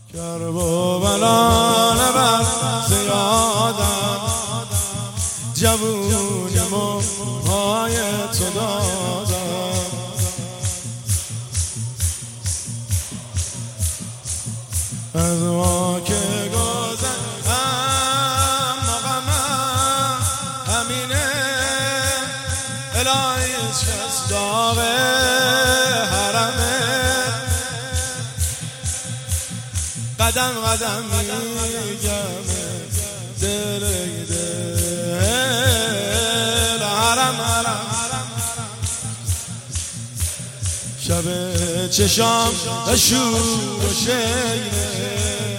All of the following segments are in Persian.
کرب و بلانه بر زیادم جوونیم و پای تو دادم از ما که گذرم مقامم همینه الهی کس داغ حرمه قدم قدم میگم دل حرم حرم شب چشام شور و شیره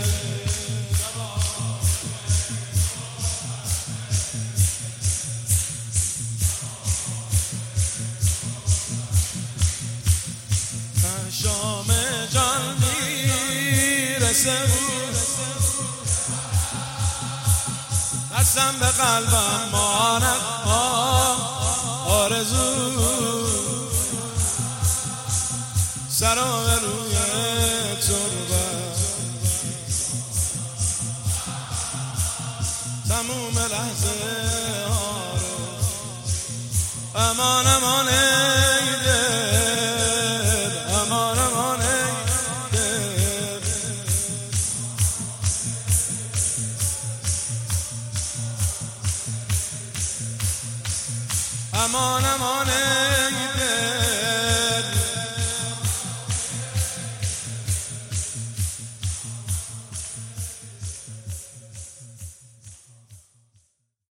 شام جان میرسه دستم به قلبم ماند آرزو سرم روی تربت تموم لحظه ها رو امان امان ای دل امان امان ای دل امان امان